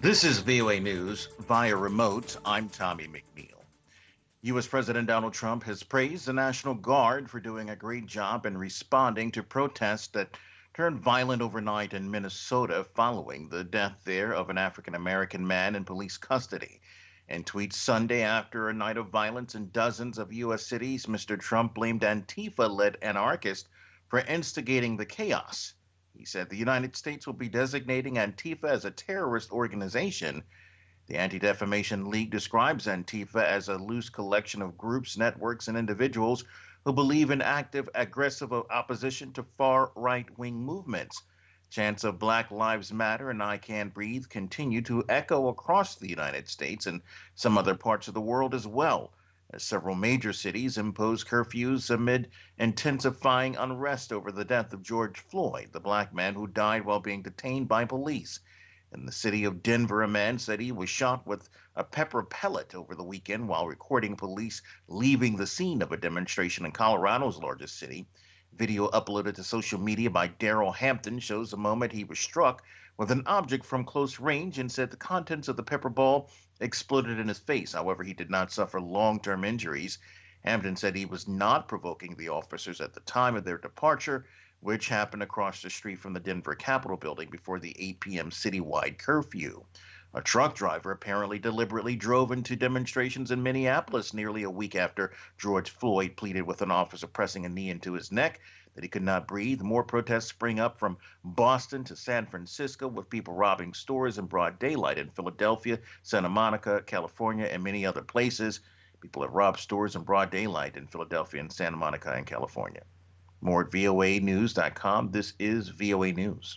This is VOA News via remote. I'm Tommy McNeil. U.S. President Donald Trump has praised the National Guard for doing a great job in responding to protests that turned violent overnight in Minnesota following the death there of an African American man in police custody. In tweets Sunday after a night of violence in dozens of U.S. cities, Mr. Trump blamed Antifa led anarchists for instigating the chaos. He said the United States will be designating Antifa as a terrorist organization. The Anti-Defamation League describes Antifa as a loose collection of groups, networks, and individuals who believe in active, aggressive opposition to far-right-wing movements. Chants of Black Lives Matter and I Can't Breathe continue to echo across the United States and some other parts of the world as well, as several major cities impose curfews amid intensifying unrest over the death of George Floyd, the black man who died while being detained by police. In the city of Denver, a man said he was shot with a pepper pellet over the weekend while recording police leaving the scene of a demonstration in Colorado's largest city. Video uploaded to social media by Daryl Hampton shows the moment he was struck with an object from close range and said the contents of the pepper ball exploded in his face. However, he did not suffer long-term injuries. Hampton said he was not provoking the officers at the time of their departure, which happened across the street from the Denver Capitol building before the 8 p.m. citywide curfew. A truck driver apparently deliberately drove into demonstrations in Minneapolis nearly a week after George Floyd pleaded with an officer pressing a knee into his neck that he could not breathe. More protests spring up from Boston to San Francisco, with people robbing stores in broad daylight in Philadelphia, Santa Monica, California, and many other places. People have robbed stores in broad daylight in Philadelphia and Santa Monica and California. More at voanews.com. This is VOA News.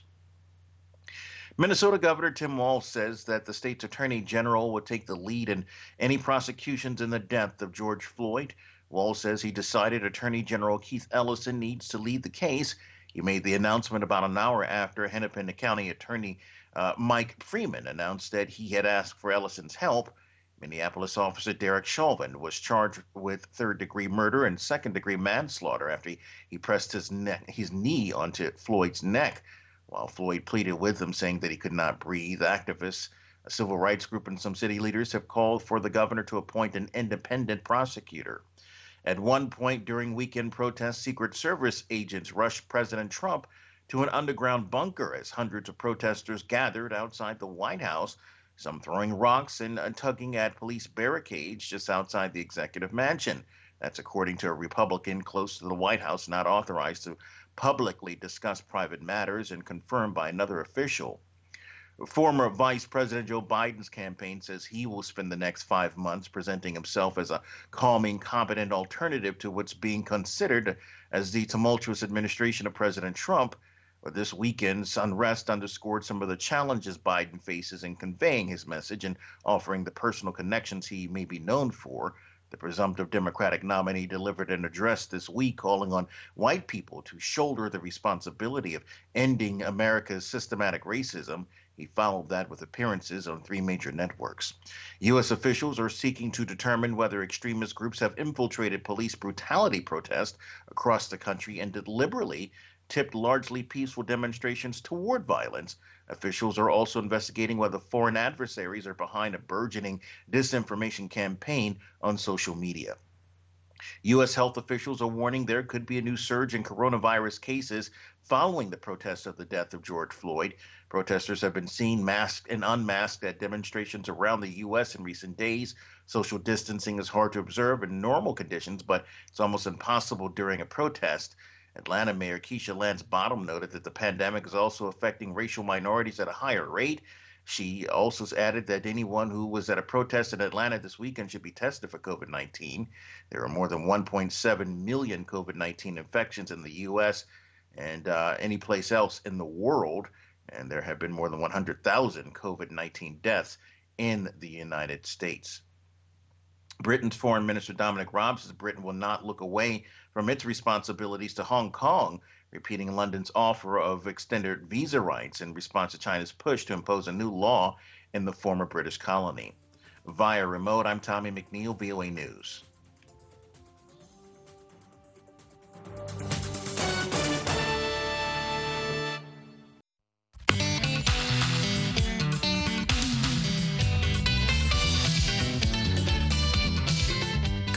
Minnesota Governor Tim Walz says that the state's attorney general would take the lead in any prosecutions in the death of George Floyd. Walz says he decided Attorney General Keith Ellison needs to lead the case. He made the announcement about an hour after Hennepin County Attorney Mike Freeman announced that he had asked for Ellison's help. Minneapolis officer Derek Chauvin was charged with third-degree murder and second-degree manslaughter after he pressed his knee onto Floyd's neck while Floyd pleaded with him, saying that he could not breathe. Activists, a civil rights group, and some city leaders have called for the governor to appoint an independent prosecutor. At one point during weekend protests, Secret Service agents rushed President Trump to an underground bunker as hundreds of protesters gathered outside the White House, some throwing rocks and tugging at police barricades just outside the executive mansion. That's according to a Republican close to the White House, not authorized to publicly discuss private matters, and confirmed by another official. Former Vice President Joe Biden's campaign says he will spend the next 5 months presenting himself as a calming, competent alternative to what's being considered as the tumultuous administration of President Trump. But this weekend's unrest underscored some of the challenges Biden faces in conveying his message and offering the personal connections he may be known for. The presumptive Democratic nominee delivered an address this week calling on white people to shoulder the responsibility of ending America's systematic racism. He followed that with appearances on 3 major networks. U.S. officials are seeking to determine whether extremist groups have infiltrated police brutality protests across the country and deliberately tipped largely peaceful demonstrations toward violence. Officials are also investigating whether foreign adversaries are behind a burgeoning disinformation campaign on social media. U.S. health officials are warning there could be a new surge in coronavirus cases following the protests of the death of George Floyd. Protesters have been seen masked and unmasked at demonstrations around the U.S. in recent days. Social distancing is hard to observe in normal conditions, but it's almost impossible during a protest. Atlanta Mayor Keisha Lance Bottom noted that the pandemic is also affecting racial minorities at a higher rate. She also added that anyone who was at a protest in Atlanta this weekend should be tested for COVID-19. There are more than 1.7 million COVID-19 infections in the U.S. and any place else in the world, and there have been more than 100,000 COVID-19 deaths in the United States. Britain's Foreign Minister Dominic Raab says Britain will not look away from its responsibilities to Hong Kong, repeating London's offer of extended visa rights in response to China's push to impose a new law in the former British colony. Via remote, I'm Tommy McNeil, VOA News.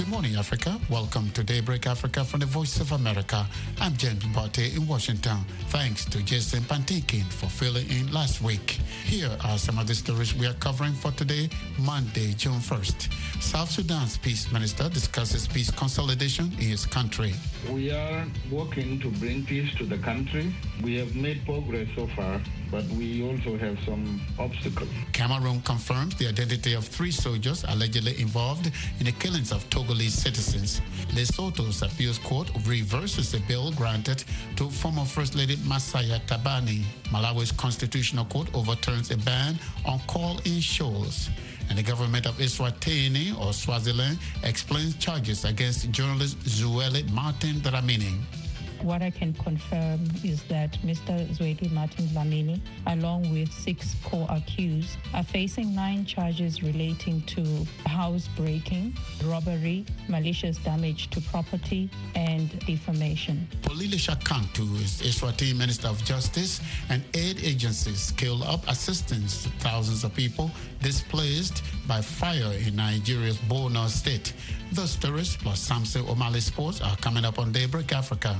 Good morning, Africa. Welcome to Daybreak Africa from the Voice of America. I'm James Mbate in Washington. Thanks to Jason Pantinkin for filling in last week. Here are some of the stories we are covering for today, Monday, June 1st. South Sudan's peace minister discusses peace consolidation in his country. We are working to bring peace to the country. We have made progress so far, but we also have some obstacles. Cameroon confirms the identity of 3 soldiers allegedly involved in the killings of Togolese citizens. Lesotho's appeals court reverses a bill granted to former First Lady Masaya Tabani. Malawi's constitutional court overturns a ban on call-in shows. And the government of Eswatini, or Swaziland, explains charges against journalist Zweli Martin Dlamini. What I can confirm is that Mr. Zweli Martin Dlamini, along with 6 co-accused, are facing 9 charges relating to housebreaking, robbery, malicious damage to property, and defamation. Polilisha Kantu is Eswatini Minister of Justice, and aid agencies scale up assistance to thousands of people displaced by fire in Nigeria's Borno state. The stories plus Samson O'Malley Sports are coming up on Daybreak Africa.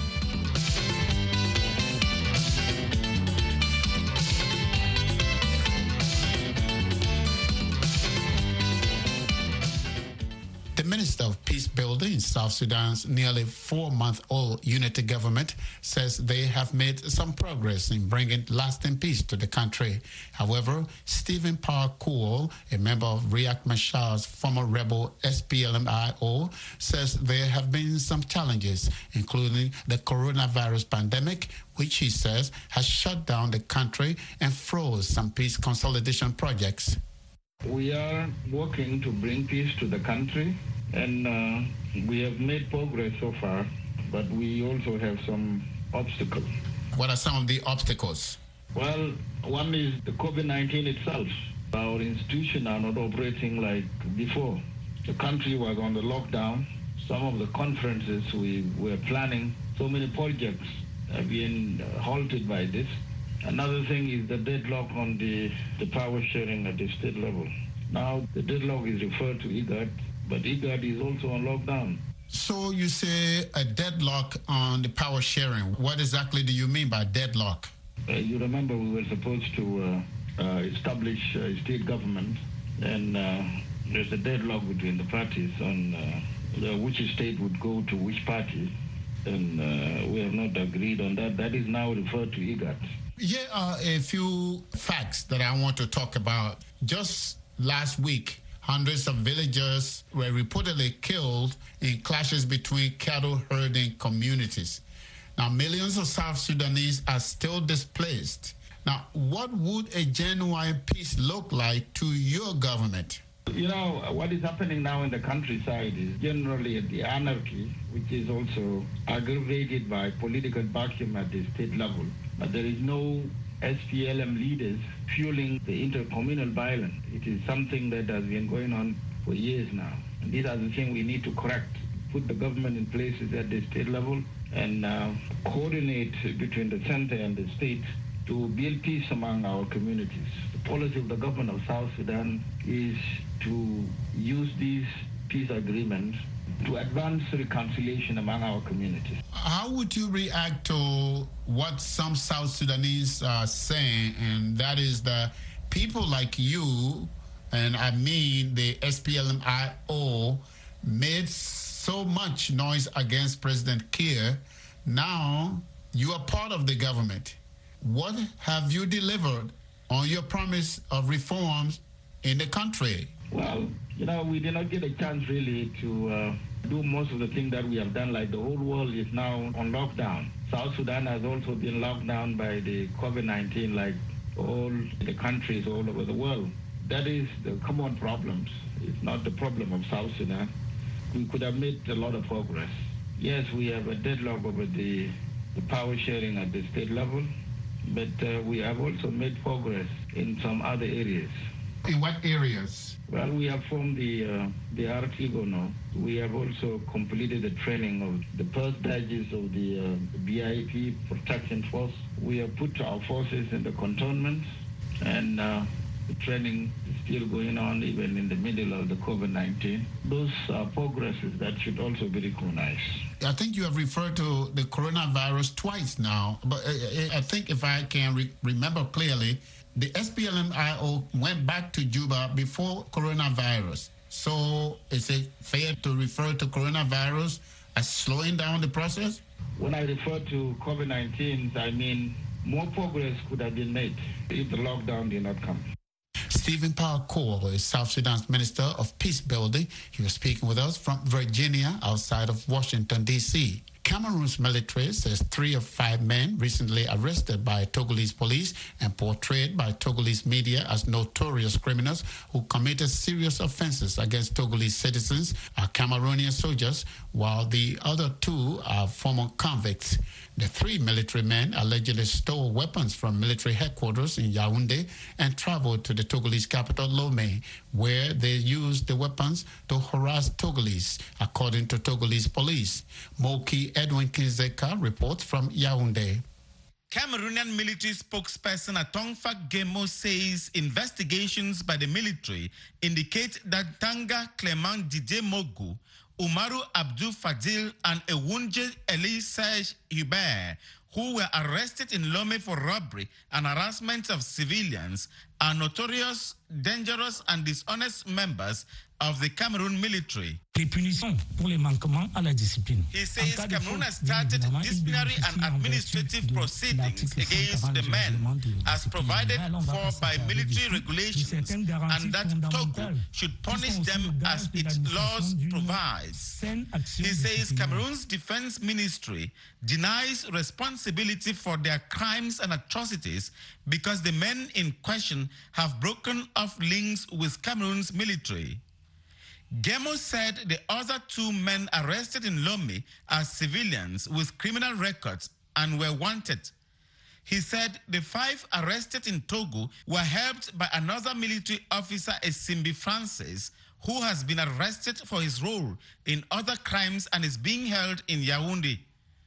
The Minister of Peace Building in South Sudan's nearly 4-month-old unity government says they have made some progress in bringing lasting peace to the country. However, Stephen Parkour, a member of Riek Machar's former rebel SPLM-IO, says there have been some challenges, including the coronavirus pandemic, which he says has shut down the country and froze some peace consolidation projects. We are working to bring peace to the country, and we have made progress so far, but we also have some obstacles. What are some of the obstacles? Well, one is the COVID-19 itself. Our institutions are not operating like before. The country was on the lockdown. Some of the conferences we were planning, so many projects have been halted by this. Another thing is the deadlock on the power sharing at the state level. Now, the deadlock is referred to IGAD, but IGAD is also on lockdown. So you say a deadlock on the power sharing. What exactly do you mean by deadlock? You remember we were supposed to establish a state government, and there's a deadlock between the parties on which state would go to which party, and we have not agreed on that. That is now referred to IGAD. Here are a few facts that I want to talk about. Just last week, hundreds of villagers were reportedly killed in clashes between cattle herding communities. Now, millions of South Sudanese are still displaced. Now, what would a genuine peace look like to your government? You know, what is happening now in the countryside is generally the anarchy, which is also aggravated by political vacuum at the state level. But there is no SPLM leaders fueling the intercommunal violence. It is something that has been going on for years now. And these are the things we need to correct. Put the government in places at the state level and coordinate between the center and the state to build peace among our communities. The policy of the government of South Sudan is to use these peace agreements to advance reconciliation among our communities. How would you react to what some South Sudanese are saying, and that is that people like you, and I mean the SPLM-IO, made so much noise against President Kiir. Now you are part of the government. What have you delivered on your promise of reforms in the country? Well, you know, we did not get a chance really to do most of the things that we have done. Like the whole world is now on lockdown. South Sudan has also been locked down by the COVID-19, like all the countries all over the world. That is the common problems. It's not the problem of South Sudan. We could have made a lot of progress. Yes, we have a deadlock over the power sharing at the state level, but we have also made progress in some other areas. In what areas? Well, we have formed the Artigo now. We have also completed the training of the first batches of the BIP protection force. We have put our forces in the cantonments, and the training is still going on even in the middle of the COVID-19. Those are progresses that should also be recognized. I think you have referred to the coronavirus twice now, but I think if I can remember clearly, the SPLM-IO went back to Juba before coronavirus. So is it fair to refer to coronavirus as slowing down the process? When I refer to COVID-19, I mean more progress could have been made if the lockdown did not come. Stephen Power is South Sudan's Minister of Peace Building. He was speaking with us from Virginia, outside of Washington, D.C. Cameroon's military says 3 of 5 men recently arrested by Togolese police and portrayed by Togolese media as notorious criminals who committed serious offenses against Togolese citizens are Cameroonian soldiers, while the other 2 are former convicts. The 3 military men allegedly stole weapons from military headquarters in Yaoundé and traveled to the Togolese capital Lomé, where they used the weapons to harass Togolese, according to Togolese police. Moki Edwin Kinzeka reports from Yaoundé. Cameroonian military spokesperson Atongfa Gemo says investigations by the military indicate that Tanga Clement Didier Mogu, Umaru Abdul Fadil, and Ewunje Elie-Serge Hubert, who were arrested in Lomé for robbery and harassment of civilians, are notorious, dangerous, and dishonest members of the Cameroon military. Les punitions pour les manquements à la discipline. He says Cameroon has started disciplinary and administrative proceedings against the men as provided for by military regulations, and that Togo should punish them as its laws provides. He says Cameroon's defense ministry denies responsibility for their crimes and atrocities because the men in question have broken off links with Cameroon's military. Gemo said the other 2 men arrested in Lomé are civilians with criminal records and were wanted. He said the 5 arrested in Togo were helped by another military officer, Esimbi Francis, who has been arrested for his role in other crimes and is being held in Yaoundé.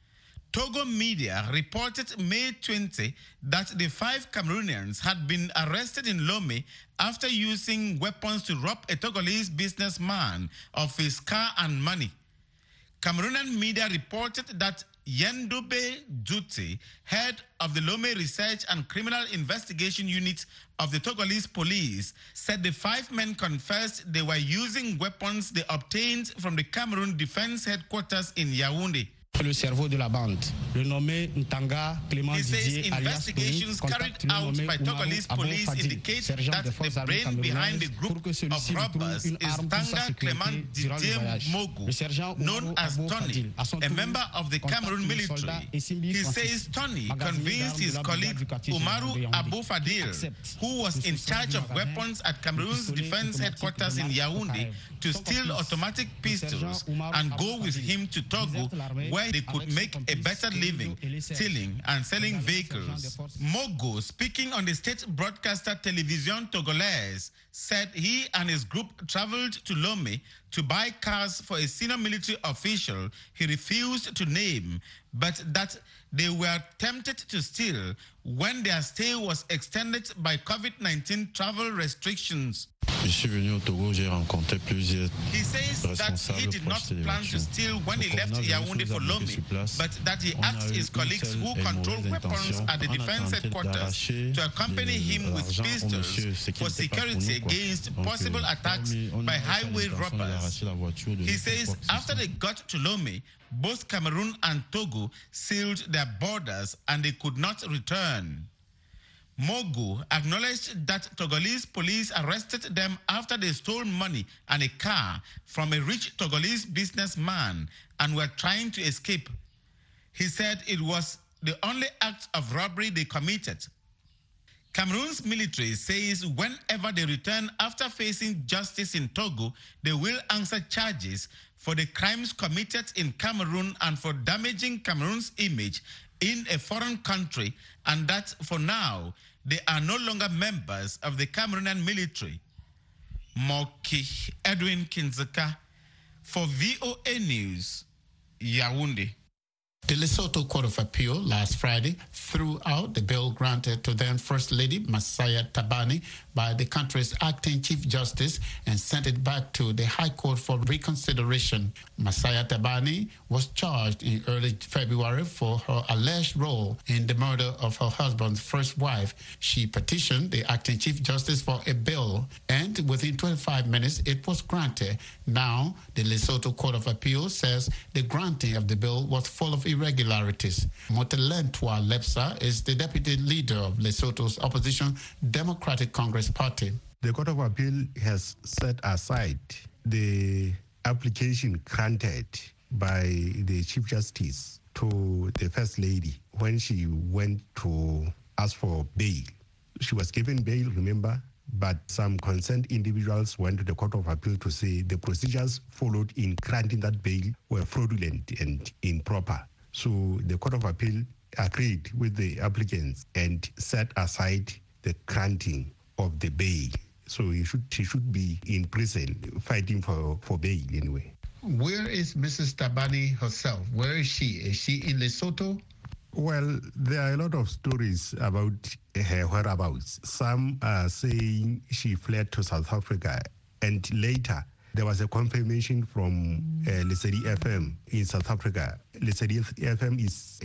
Togo media reported May 20 that the 5 Cameroonians had been arrested in Lomé after using weapons to rob a Togolese businessman of his car and money. Cameroonian media reported that Yendobe Duty, head of the Lomé Research and Criminal Investigation Unit of the Togolese police, said the 5 men confessed they were using weapons they obtained from the Cameroon Defense Headquarters in Yaoundé. Le cerveau de la bande, le nommé Ntanga Clément Didier alias investigations carried out by Togolese police indicate that the brain behind the group of robbers is Tanga Clément Didier Mogu, known as Tony, a member of the Cameroon military. He says Tony convinced his colleague Umaru Abu Fadil, who was in charge of weapons at Cameroon's defense headquarters in Yaoundé, to steal automatic pistols and go with him to Togo, where they could make a better living stealing and selling vehicles. Mogo, speaking on the state broadcaster Télévision Togolaise, said he and his group traveled to Lomé to buy cars for a senior military official he refused to name, but that they were tempted to steal when their stay was extended by COVID-19 travel restrictions. Je suis venu au Togo, j'ai rencontré plusieurs He says that he did not plan to steal when he left Yaoundé for Lomé, but that he asked his colleagues who control weapons at the defense headquarters to accompany him with pistols for security against possible attacks by highway robbers. He says after they got to Lomé, both Cameroon and Togo sealed their borders and they could not return. Mogu acknowledged that Togolese police arrested them after they stole money and a car from a rich Togolese businessman and were trying to escape. He said it was the only act of robbery they committed. Cameroon's military says whenever they return after facing justice in Togo, they will answer charges for the crimes committed in Cameroon and for damaging Cameroon's image in a foreign country, and that for now, they are no longer members of the Cameroonian military. Moki Edwin Kinzeka for VOA News, Yaoundé. The Lesotho Court of Appeal last Friday threw out the bail granted to then First Lady Masaia Thabane by the country's acting Chief Justice and sent it back to the High Court for reconsideration. Masaia Thabane was charged in early February for her alleged role in the murder of her husband's first wife. She petitioned the acting Chief Justice for a bail, and within 25 minutes it was granted. Now, the Lesotho Court of Appeal says the granting of the bail was full of irregularities. Motelentwa Lepsa is the deputy leader of Lesotho's opposition Democratic Congress Party. The Court of Appeal has set aside the application granted by the Chief Justice to the First Lady when she went to ask for bail. She was given bail, remember, but some concerned individuals went to the Court of Appeal to say the procedures followed in granting that bail were fraudulent and improper. So the Court of Appeal agreed with the applicants and set aside the granting of the bail. So she should be in prison fighting for bail anyway. Where is Mrs. Thabane herself? Where is she? Is she in Lesotho? Well, there are a lot of stories about her whereabouts. Some are saying she fled to South Africa, and later there was a confirmation from Lesedi FM in South Africa. Lesedi FM is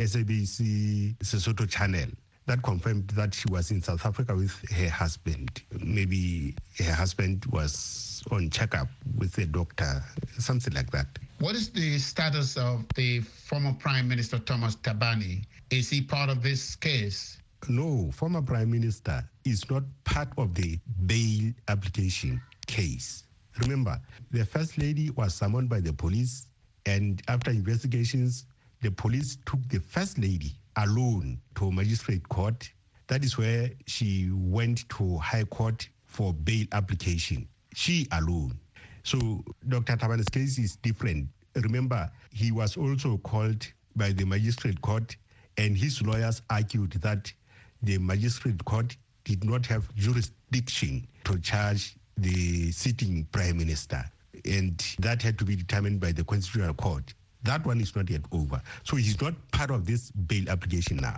SABC Sesotho channel. That confirmed that she was in South Africa with her husband. Maybe her husband was on checkup with a doctor, something like that. What is the status of the former Prime Minister Thomas Thabane? Is he part of this case? No, former Prime Minister is not part of the bail application case. Remember, the First Lady was summoned by the police, and after investigations, the police took the First Lady alone to a magistrate court. That is where she went to High Court for bail application. She alone. So Dr. Thabane's case is different. Remember, he was also called by the magistrate court, and his lawyers argued that the magistrate court did not have jurisdiction to charge the sitting prime minister, and that had to be determined by the Constitutional Court. That one is not yet over. So he's not part of this bail application now.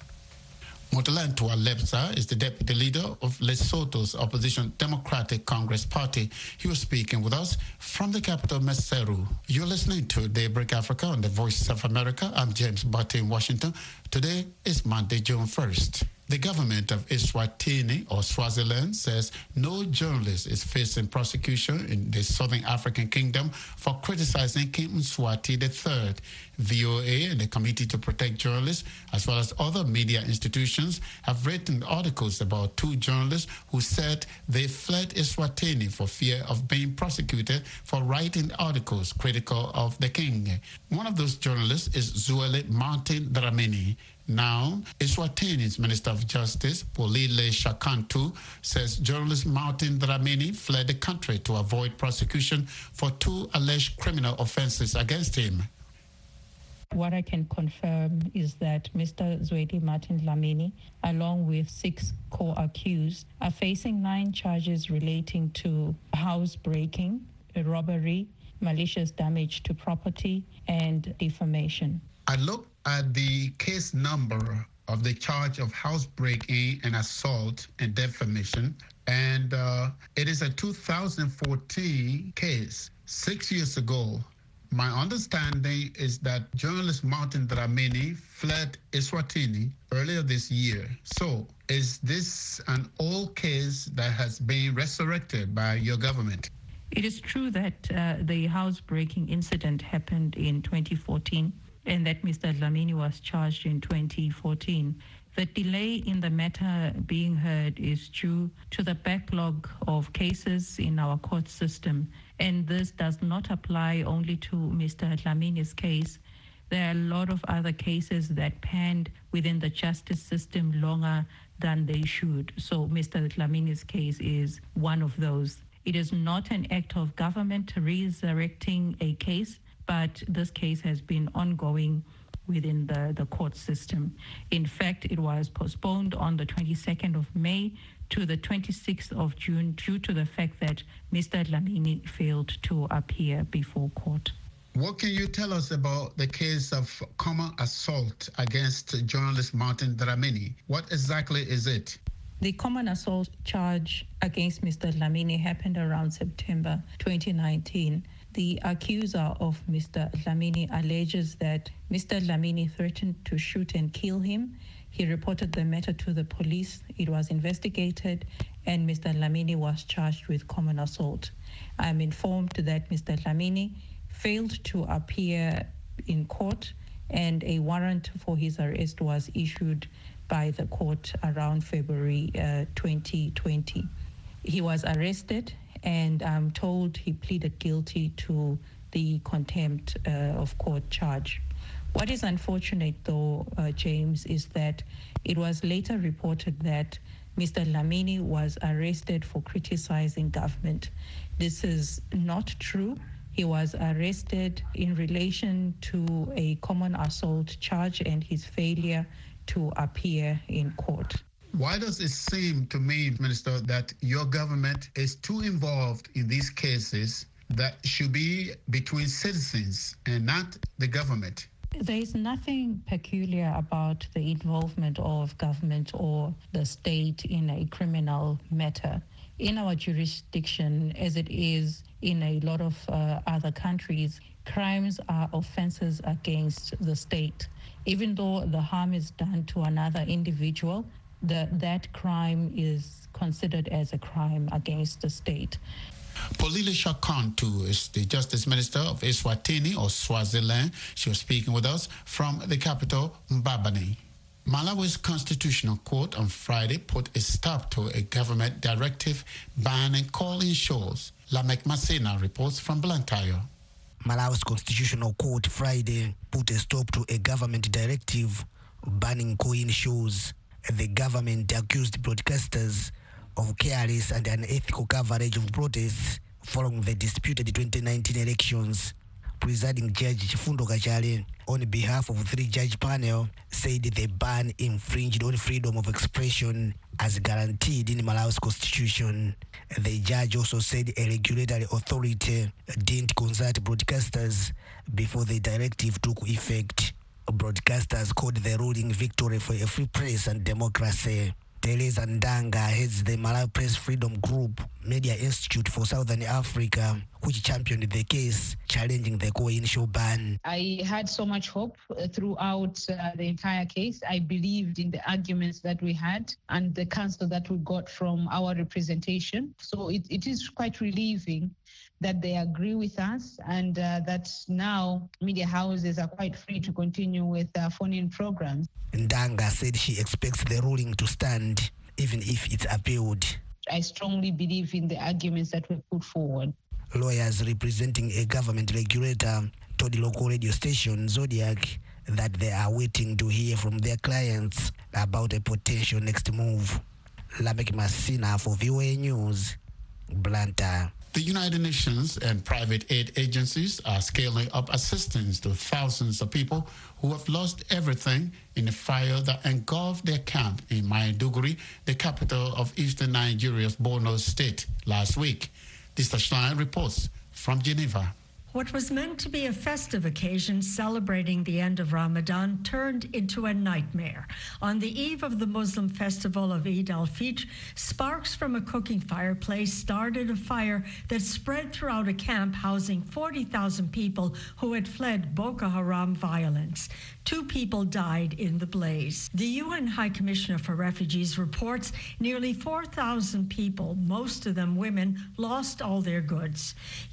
Motelentwa Lepsa is the deputy leader of Lesotho's opposition Democratic Congress Party. He was speaking with us from the capital, Maseru. You're listening to Daybreak Africa on the Voice of America. I'm James Butte in Washington. Today is Monday, June 1st. The government of Eswatini, or Swaziland, says no journalist is facing prosecution in the Southern African Kingdom for criticizing King Mswati III. VOA and the Committee to Protect Journalists, as well as other media institutions, have written articles about two journalists who said they fled Eswatini for fear of being prosecuted for writing articles critical of the king. One of those journalists is Zweli Martin Dlamini. Now, Eswatini's Minister of Justice, Polile Shakantu, says journalist Martin Dlamini fled the country to avoid prosecution for two alleged criminal offenses against him. What I can confirm is that Mr. Zweli Martin Dlamini, along with 6 co-accused, are facing 9 charges relating to housebreaking, robbery, malicious damage to property, and defamation. I looked at the case number of the charge of housebreaking and assault and defamation, and it is a 2014 case, 6 years ago. My understanding is that journalist Martin Dlamini fled Eswatini earlier this year. So, is this an old case that has been resurrected by your government? It is true that the housebreaking incident happened in 2014 and that Mr. Dlamini was charged in 2014. The delay in the matter being heard is due to the backlog of cases in our court system, and this does not apply only to Mr. Dlamini's case. There are a lot of other cases that panned within the justice system longer than they should. So Mr. Dlamini's case is one of those. It is not an act of government resurrecting a case, but this case has been ongoing within the court system. In fact, it was postponed on the 22nd of May to the 26th of June due to the fact that Mr. Dlamini failed to appear before court. What can you tell us about the case of common assault against journalist Martin Dlamini? What exactly is it? The common assault charge against Mr. Dlamini happened around September 2019. The accuser of Mr. Dlamini alleges that Mr. Dlamini threatened to shoot and kill him. He reported the matter to the police. It was investigated, and Mr. Dlamini was charged with common assault. I am informed that Mr. Dlamini failed to appear in court, and a warrant for his arrest was issued by the court around February 2020. He was arrested, and I'm told he pleaded guilty to the contempt of court charge. What is unfortunate, though, James, is that it was later reported that Mr. Dlamini was arrested for criticizing government. This is not true. He was arrested in relation to a common assault charge and his failure to appear in court. Why does it seem to me, Minister, that your government is too involved in these cases that should be between citizens and not the government? There is nothing peculiar about the involvement of government or the state in a criminal matter. In our jurisdiction, as it is in a lot of other countries, crimes are offenses against the state. Even though the harm is done to another individual, that crime is considered as a crime against the state. Polile Shakantu is the Justice Minister of Eswatini or Swaziland. She was speaking with us from the capital, Mbabane. Malawi's Constitutional Court on Friday put a stop to a government directive banning calling shows. Lamek Masena reports from Blantyre. Malawi's Constitutional Court Friday put a stop to a government directive banning call-in shows. The government accused broadcasters of careless and unethical coverage of protests following the disputed 2019 elections. Presiding Judge Chifundo Kachale, on behalf of 3-judge panel, said the ban infringed on freedom of expression as guaranteed in Malawi's constitution. The judge also said a regulatory authority didn't consult broadcasters before the directive took effect. Broadcasters called the ruling victory for a free press and democracy. Teresa Ndanga heads the Malawi Press Freedom Group Media Institute for Southern Africa, which championed the case challenging the call-in show ban. I had so much hope throughout the entire case. I believed in the arguments that we had and the counsel that we got from our representation. So it is quite relieving that they agree with us and that now media houses are quite free to continue with phone-in programs. Ndanga said she expects the ruling to stand even if it's appealed. I strongly believe in the arguments that were put forward. Lawyers representing a government regulator told the local radio station Zodiac that they are waiting to hear from their clients about a potential next move. Lamek Masina for VOA News, Blantyre. The United Nations and private aid agencies are scaling up assistance to thousands of people who have lost everything in a fire that engulfed their camp in Maiduguri, the capital of eastern Nigeria's Borno state, last week. Dista Schlein reports from Geneva. What was meant to be a festive occasion celebrating the end of Ramadan turned into a nightmare. On the eve of the Muslim festival of Eid al-Fitr, sparks from a cooking fireplace started a fire that spread throughout a camp housing 40,000 people who had fled Boko Haram violence. 2 people died in the blaze. The UN High Commissioner for Refugees reports nearly 4,000 people, most of them women, lost all their goods.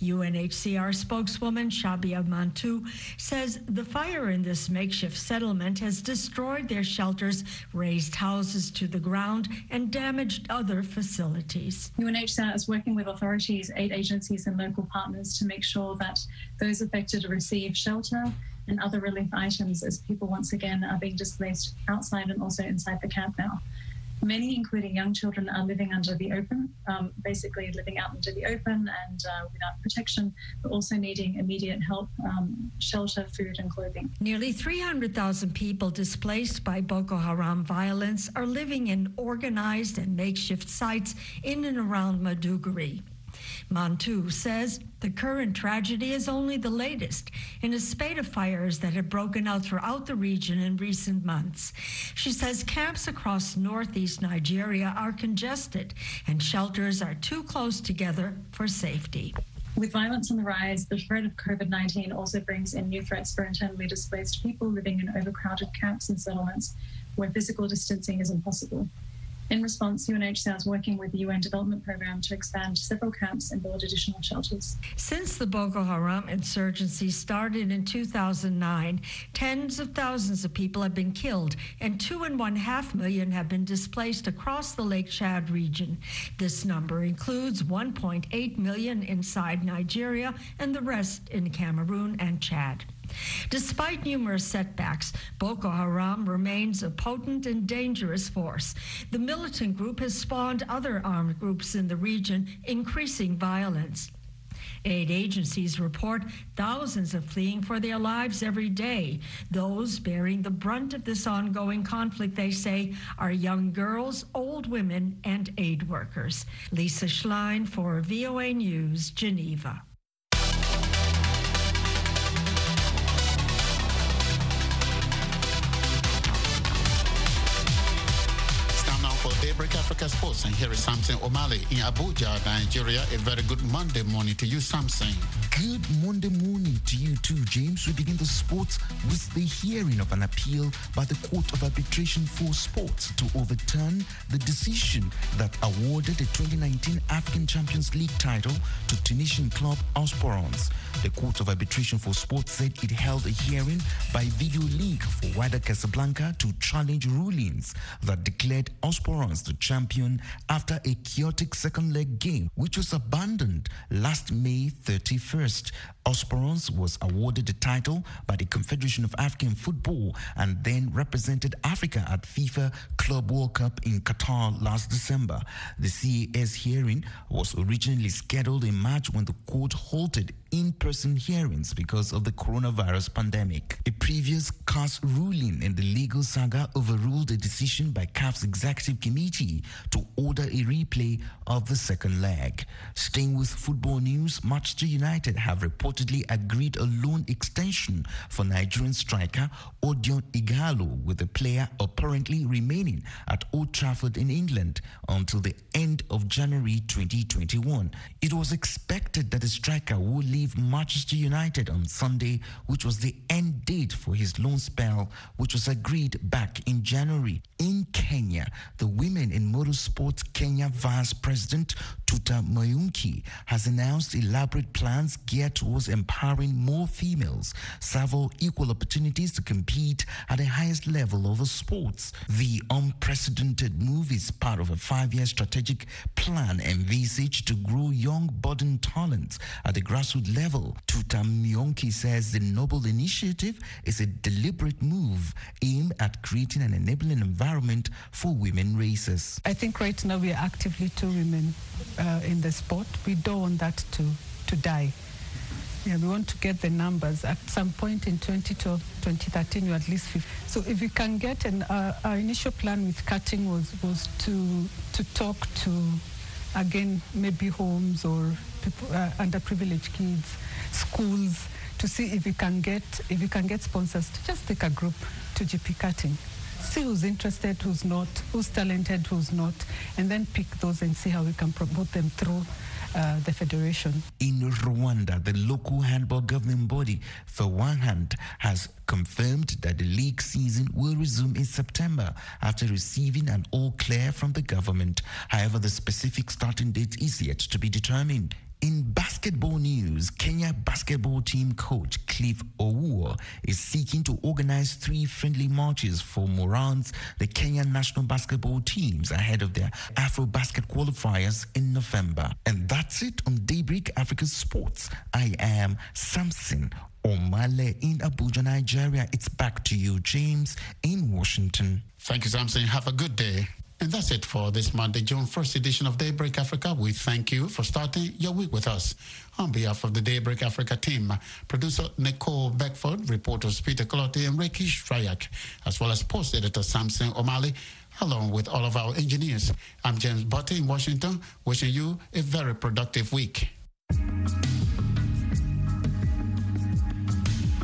UNHCR spokeswoman Shabia Mantou says the fire in this makeshift settlement has destroyed their shelters, razed houses to the ground, and damaged other facilities. UNHCR is working with authorities, aid agencies, and local partners to make sure that those affected receive shelter and other relief items as people once again are being displaced outside and also inside the camp now. Many, including young children, are living under the open, basically living out into the open and without protection, but also needing immediate help, shelter, food and clothing. Nearly 300,000 people displaced by Boko Haram violence are living in organized and makeshift sites in and around Maiduguri. Mantu says the current tragedy is only the latest in a spate of fires that have broken out throughout the region in recent months. She says camps across northeast Nigeria are congested and shelters are too close together for safety. With violence on the rise, the threat of COVID-19 also brings in new threats for internally displaced people living in overcrowded camps and settlements where physical distancing is impossible. In response, UNHCR is working with the UN Development Programme to expand several camps and build additional shelters. Since the Boko Haram insurgency started in 2009, tens of thousands of people have been killed and 2.5 million have been displaced across the Lake Chad region. This number includes 1.8 million inside Nigeria and the rest in Cameroon and Chad. Despite numerous setbacks, Boko Haram remains a potent and dangerous force. The militant group has spawned other armed groups in the region, increasing violence. Aid agencies report thousands are fleeing for their lives every day. Those bearing the brunt of this ongoing conflict, they say, are young girls, old women, and aid workers. Lisa Schlein for VOA News, Geneva. Daybreak Africa Sports, and here is Samson O'Malley in Abuja, Nigeria. A very good Monday morning to you, Samson. Good Monday morning to you too, James. We begin the sports with the hearing of an appeal by the Court of Arbitration for Sports to overturn the decision that awarded the 2019 African Champions League title to Tunisian club Osporons. The Court of Arbitration for Sports said it held a hearing by video link for Wydad Casablanca to challenge rulings that declared Osporons the champion after a chaotic second leg game, which was abandoned last May 31st. Osporons was awarded the title by the Confederation of African Football and then represented Africa at FIFA Club World Cup in Qatar last December. The CAS hearing was originally scheduled in March when the court halted in-person hearings because of the coronavirus pandemic. A previous CAS ruling in the legal saga overruled a decision by CAF's executive committee to order a replay of the second leg. Staying with football news, Manchester United have reportedly agreed a loan extension for Nigerian striker Odion Ighalo, with the player apparently remaining at Old Trafford in England until the end of January 2021. It was expected that the striker would leave Manchester United on Sunday, which was the end date for his loan spell, which was agreed back in January. In Kenya, the Women in Motorsport Kenya Vice President Tuta Mayunki has announced elaborate plans geared towards empowering more females, several equal opportunities to compete at the highest level of the sports. The unprecedented move is part of a 5-year strategic plan envisaged to grow young budding talents at the grassroots level. Tuta Mayunki says the noble initiative is a deliberate move aimed at creating an enabling environment for women racers. I think right now we are actively 2 women in the sport. We don't want that to die. Yeah, we want to get the numbers. At some point in 2012, 2013, we're at least 50. So if we can get our initial plan with cutting was to talk to, again, maybe homes or people, underprivileged kids, schools, to see if we can get sponsors to just take a group to GP cutting. See who's interested, who's not, who's talented, who's not, and then pick those and see how we can promote them through the federation. In Rwanda, the local handball governing body, for one hand, has confirmed that the league season will resume in September after receiving an all-clear from the government. However, the specific starting date is yet to be determined. In basketball news, Kenya basketball team coach Cliff Owuor is seeking to organize 3 friendly matches for Morans, the Kenyan national basketball teams, ahead of their Afro-Basket qualifiers in November. And that's it on Daybreak Africa Sports. I am Samson O'Malley in Abuja, Nigeria. It's back to you, James, in Washington. Thank you, Samson. Have a good day. And that's it for this Monday, June 1st edition of Daybreak Africa. We thank you for starting your week with us. On behalf of the Daybreak Africa team, producer Nicole Beckford, reporters Peter Clotti and Ricky Strayak, as well as post editor Samson O'Malley, along with all of our engineers. I'm James Botte in Washington, wishing you a very productive week.